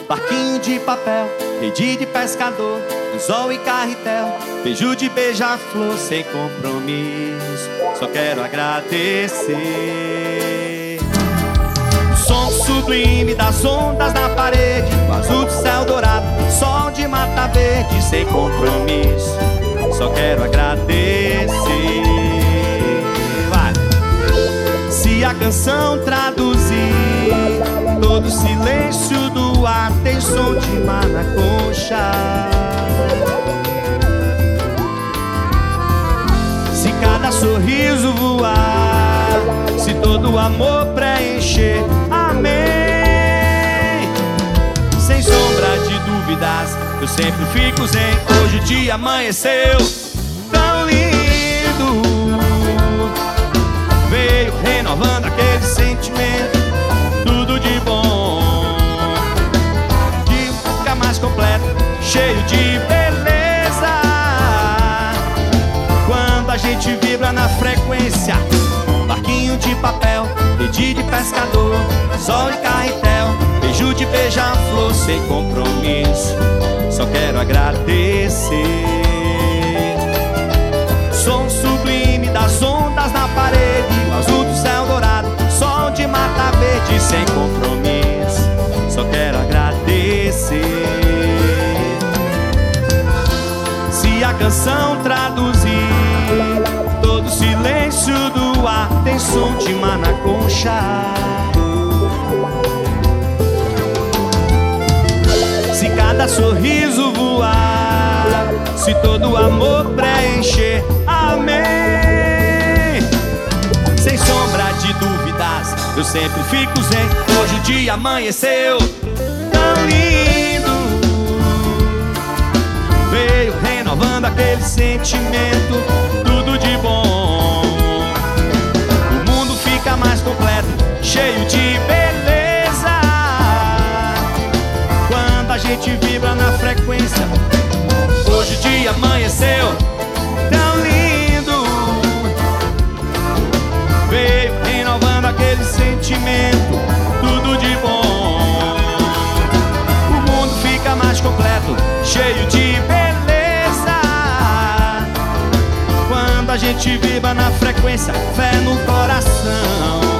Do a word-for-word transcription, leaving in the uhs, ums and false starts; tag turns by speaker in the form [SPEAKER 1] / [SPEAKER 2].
[SPEAKER 1] barquinho de papel, rede de pescador, anzol e carretel, beijo de beija-flor sem compromisso, só quero agradecer. O som sublime das ondas na parede, o azul do céu dourado, sol de mata verde sem compromisso, só quero agradecer. Vai. Se a canção traduzir todo o silêncio do ar, tem som de mar na concha. Se cada sorriso voar, se todo o amor preencher, amém. Sem sombra de dúvidas, eu sempre fico zen. Hoje o dia amanheceu tão lindo, veio renovando aquele sentimento, tudo de bom, de ficar mais completo, cheio de beleza. Quando a gente vibra na frequência, barquinho de papel, rede de pescador, sol e carretel, beijo de beija-flor sem compromisso, só quero agradecer. Som sublime das ondas na parede, o azul do céu dourado, sol de mata verde sem compromisso, só quero agradecer. Se a canção traduzir todo o silêncio do ar, tem som de mar na concha. Se cada sorriso voar, se todo o amor preencher, amém. Sem sombra de dúvidas, eu sempre fico zen. Hoje o dia amanheceu tão lindo, veio renovando aquele sentimento, tudo de bom. O mundo fica mais completo, cheio de beleza. Quando a gente vibra na frequência, hoje o dia amanheceu tão lindo, veio renovando aquele sentimento, tudo de bom. O mundo fica mais completo, cheio de beleza. Quando a gente vibra na frequência, fé no coração.